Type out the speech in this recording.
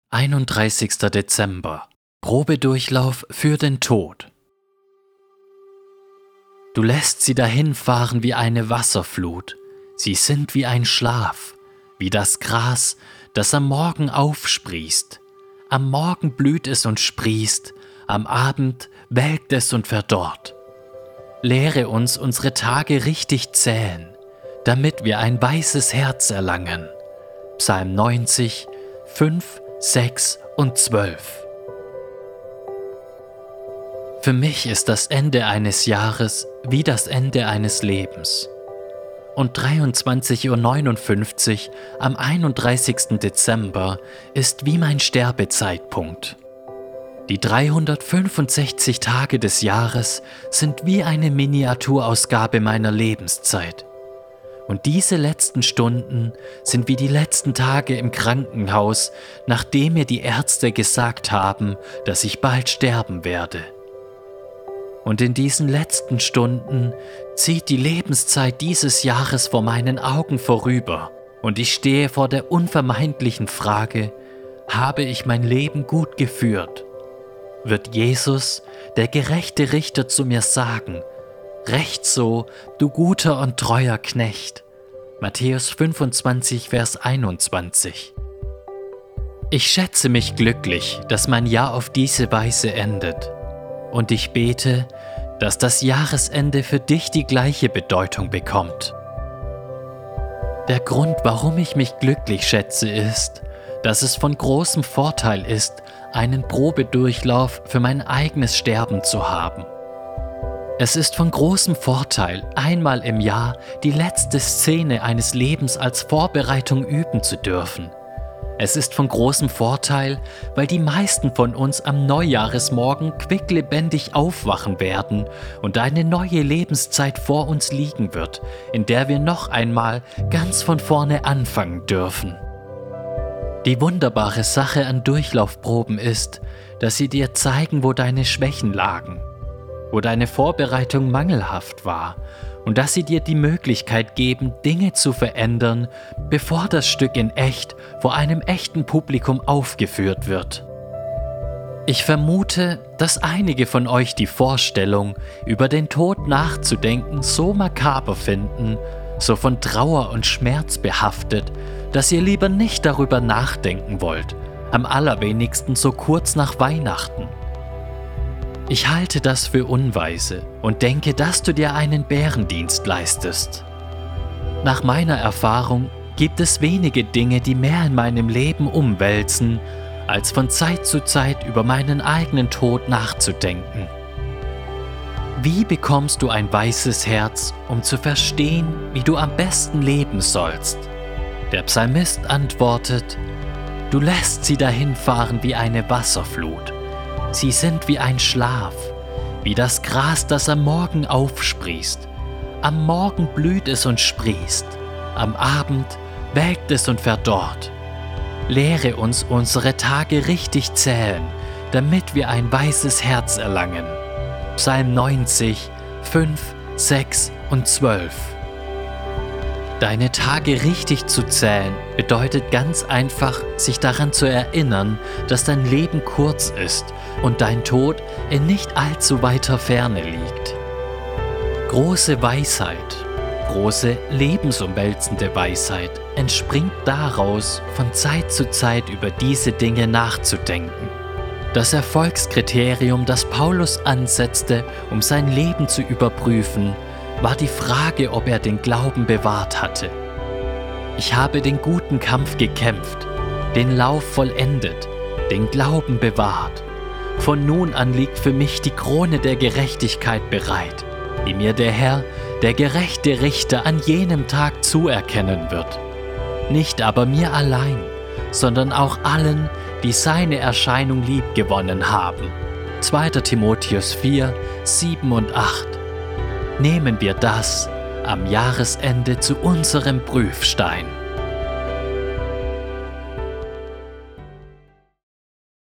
31. Dezember. Probedurchlauf für den Tod. Du lässt sie dahinfahren wie eine Wasserflut. Sie sind wie ein Schlaf, wie das Gras, das am Morgen aufsprießt. Am Morgen blüht es und sprießt, am Abend welkt es und verdorrt. Lehre uns unsere Tage richtig zählen, damit wir ein weißes Herz erlangen. Psalm 90, 5, 6 und 12. Für mich ist das Ende eines Jahres wie das Ende eines Lebens. Und 23:59 Uhr am 31. Dezember ist wie mein Sterbezeitpunkt. Die 365 Tage des Jahres sind wie eine Miniaturausgabe meiner Lebenszeit. Und diese letzten Stunden sind wie die letzten Tage im Krankenhaus, nachdem mir die Ärzte gesagt haben, dass ich bald sterben werde. Und in diesen letzten Stunden zieht die Lebenszeit dieses Jahres vor meinen Augen vorüber und ich stehe vor der unvermeidlichen Frage: Habe ich mein Leben gut geführt? Wird Jesus, der gerechte Richter, zu mir sagen: Recht so, du guter und treuer Knecht. Matthäus 25, Vers 21. Ich schätze mich glücklich, dass mein Jahr auf diese Weise endet. Und ich bete, dass das Jahresende für dich die gleiche Bedeutung bekommt. Der Grund, warum ich mich glücklich schätze, ist, dass es von großem Vorteil ist, einen Probedurchlauf für mein eigenes Sterben zu haben. Es ist von großem Vorteil, einmal im Jahr die letzte Szene eines Lebens als Vorbereitung üben zu dürfen. Es ist von großem Vorteil, weil die meisten von uns am Neujahresmorgen quicklebendig aufwachen werden und eine neue Lebenszeit vor uns liegen wird, in der wir noch einmal ganz von vorne anfangen dürfen. Die wunderbare Sache an Durchlaufproben ist, dass sie dir zeigen, wo deine Schwächen lagen, wo deine Vorbereitung mangelhaft war und dass sie dir die Möglichkeit geben, Dinge zu verändern, bevor das Stück in echt vor einem echten Publikum aufgeführt wird. Ich vermute, dass einige von euch die Vorstellung, über den Tod nachzudenken, so makaber finden, so von Trauer und Schmerz behaftet, dass ihr lieber nicht darüber nachdenken wollt, am allerwenigsten so kurz nach Weihnachten. Ich halte das für unweise und denke, dass du dir einen Bärendienst leistest. Nach meiner Erfahrung gibt es wenige Dinge, die mehr in meinem Leben umwälzen, als von Zeit zu Zeit über meinen eigenen Tod nachzudenken. Wie bekommst du ein weißes Herz, um zu verstehen, wie du am besten leben sollst? Der Psalmist antwortet: Du lässt sie dahinfahren wie eine Wasserflut. Sie sind wie ein Schlaf, wie das Gras, das am Morgen aufsprießt. Am Morgen blüht es und sprießt, am Abend welkt es und verdorrt. Lehre uns unsere Tage richtig zählen, damit wir ein weißes Herz erlangen. Psalm 90, 5, 6 und 12. Deine Tage richtig zu zählen bedeutet ganz einfach, sich daran zu erinnern, dass dein Leben kurz ist und dein Tod in nicht allzu weiter Ferne liegt. Große Weisheit, große lebensumwälzende Weisheit entspringt daraus, von Zeit zu Zeit über diese Dinge nachzudenken. Das Erfolgskriterium, das Paulus ansetzte, um sein Leben zu überprüfen, war die Frage, ob er den Glauben bewahrt hatte. Ich habe den guten Kampf gekämpft, den Lauf vollendet, den Glauben bewahrt. Von nun an liegt für mich die Krone der Gerechtigkeit bereit, die mir der Herr, der gerechte Richter, an jenem Tag zuerkennen wird. Nicht aber mir allein, sondern auch allen, die seine Erscheinung liebgewonnen haben. 2. Timotheus 4, 7 und 8. Nehmen wir das am Jahresende zu unserem Prüfstein.